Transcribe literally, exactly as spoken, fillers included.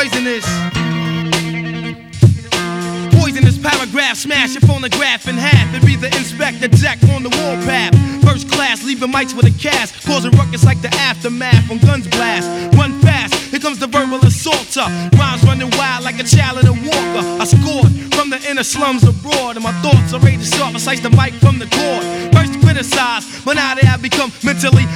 poisonous. Poisonous paragraph, smash your phonograph in half and be the Inspector Deck on the warpath. First class, leaving mics with a cast, causing ruckus like the aftermath when guns blast. Run fast, here comes the verbal assaulter. Rhymes running wild like a child in a walker. I scored from the inner slums abroad, and my thoughts are ready to sharp. I slice the mic from the cord. First criticized, but now they have become mentally